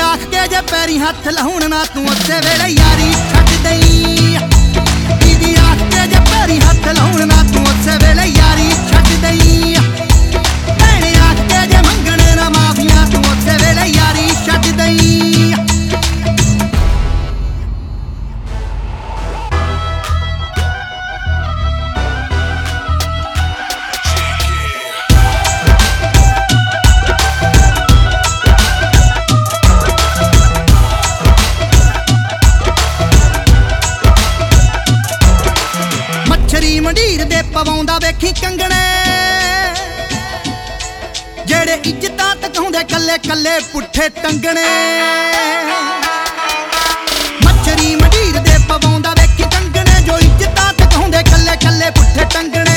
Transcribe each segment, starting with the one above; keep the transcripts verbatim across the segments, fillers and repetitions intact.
आख के जे पैरी हथ लाउण ना तू उसे वेले यारी छड्ड दई। दीदी आख के जे पैरी हथ लाउण ना तू उसे वेले यारी छड्ड दई। भैणे आख के जे मंगण ना माफिया तू उसे वेले यारी छड्ड दई। मंडीर दे पवाउंदा वेखी कंगणे जेड़े इज्जतां तकाउंदे कल्ले कल्ले पुट्ठे टंगणे। मच्छरी मंडीर दे पवाउंदा वेखी कंगणे जो इज्जतां तकाउंदे कल्ले कल्ले पुट्ठे टंगणे।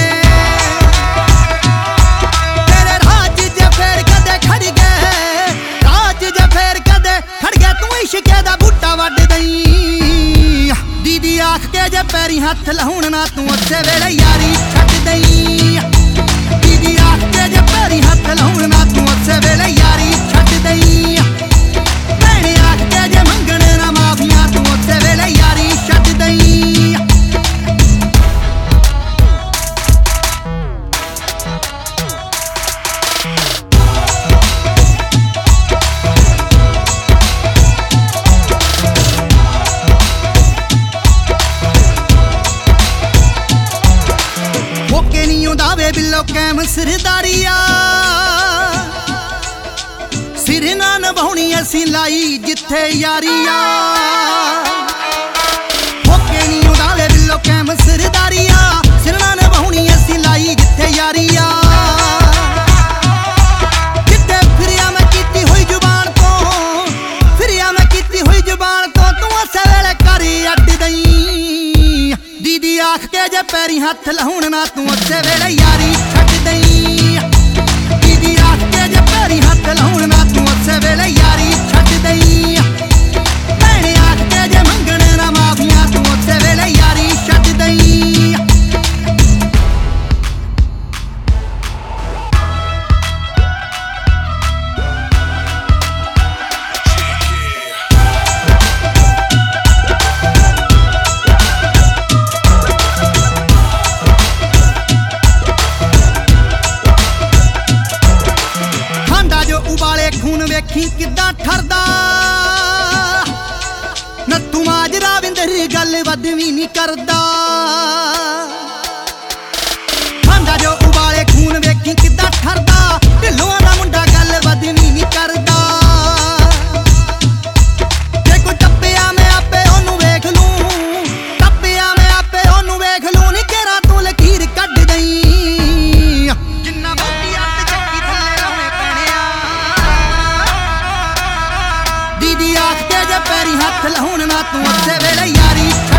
तेरे राज जे फेर कदे खड़ गए राज जे फेर कदे खड़ गए तू इश्के दा बूटा वड्ड दई। दीदी आख के जे पैरी हथ लाउण ना तू उसे वेले यारी छड्ड दई। दीदी आख के जे पैरी हथ लाउण ना तू उसे वेले यारी छड्ड दई। भैणे आख के जे मंगण ना माफिया तू उसे वेले यारी छड्ड दई। बिल्लो कैम सिरदारिया सिर ना नभाउणी असी लाई जिथे यारिया। होके नी उड़ावे बिल्लो कैम सिरदारिया सिर ना नभाउणी असी लाई जिथे यारिया। जिथे फिरिया मैं कीती हुई जुबान तो फिरिया मैं कीती हुई जुबान तो तू उसे वेले करी अड्ड दई। दीदी आख के जे पैरी हथ लाउण ना तू उसे वेले यारी छड्ड दई। दीदी आख के जे पैरी हथ लाउण ना तू उसे वेले यारी छड्ड दई। भैणे आख के जे मंगण ना माफिया तू उसे वेले यारी छड्ड दई। उबाले खून वेखी किद्दां ठरदा नत्थू माजरा विंदर गल वदवी नहीं करदा। खांदा जो उबाले खून वेखी किद्दां ठरदा ढिल्लों दा मुंडा गल वदवी नहीं करदा। जे कोई टप्पिया मैं आपे ओनू वेख लूं टप्पिया मैं आपे ओनू वेख लूं नी केरा तू लकीर कड्ड दई। जिन्ना बाकी अट चक्की थल्ले लाउणे पैणिया। दीदी आख के जे पैरी हथ लाउण ना तू उसे वेले यारी